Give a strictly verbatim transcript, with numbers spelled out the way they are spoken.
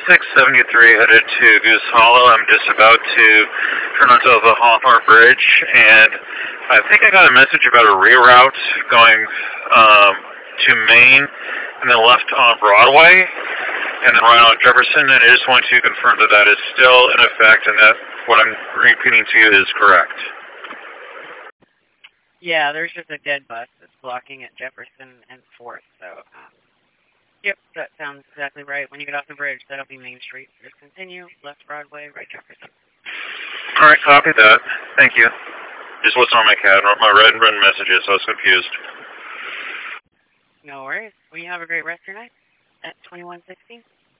six seventy-three headed to Goose Hollow. I'm just about to turn onto the Hawthorne Bridge, and I think I got a message about a reroute going um, to Maine, and then left on Broadway, and then right on Jefferson, and I just want to confirm that that is still in effect, and that what I'm repeating to you is correct. Yeah, there's just a dead bus that's blocking at Jefferson and fourth, so, um, yep, that sounds exactly right. When you get off the bridge, that'll be Main Street. Just continue, left Broadway, right Jefferson. All right, copy that. Thank you. Just what's on my CAD, my red and red messages, so I was confused. No worries. Well, you have a great rest of your night at twenty-one sixteen.